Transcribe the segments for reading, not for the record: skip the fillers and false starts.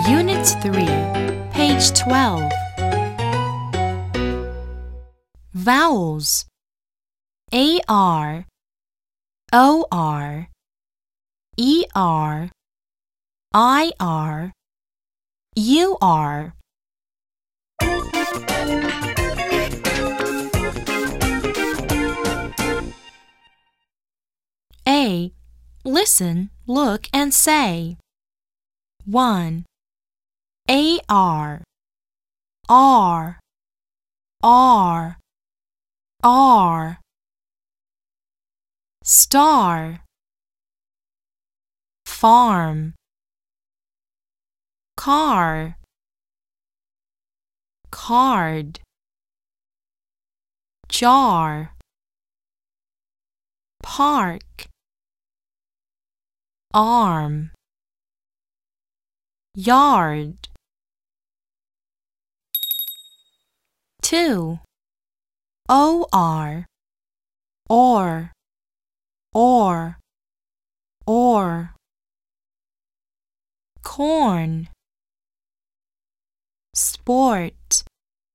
Unit 3, page 12. Vowels. A-R, O-R, E-R, I-R, U-R. A. Listen, look, and say. 1. A-R, R, R, R. Star, farm, car, card, jar, park, arm, yard. 2. O-R, or, corn, sport,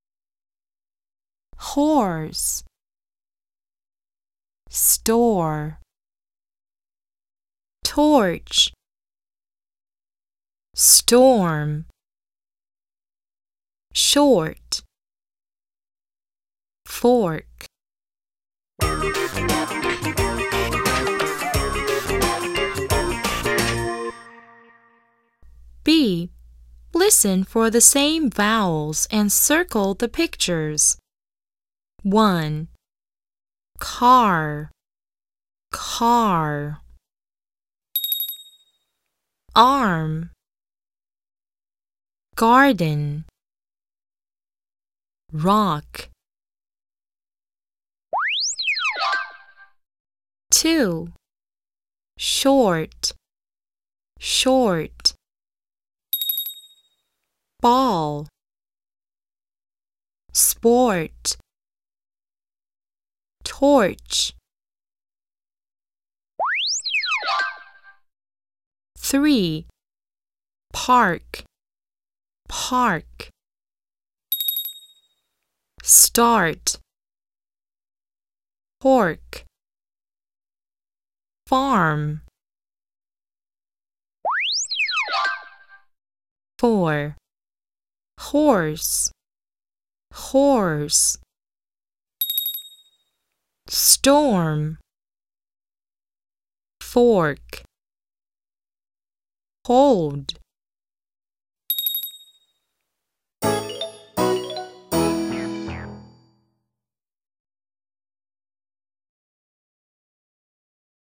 horse, store, torch, storm, short, fork. B. Listen for the same vowels and circle the pictures. 1. Car, car. Arm, garden, rock. 2. Short, short. Ball, sport, torch. 3. Park, park. Start, pork, farm. 4. Horse, horse. Storm, fork, hold.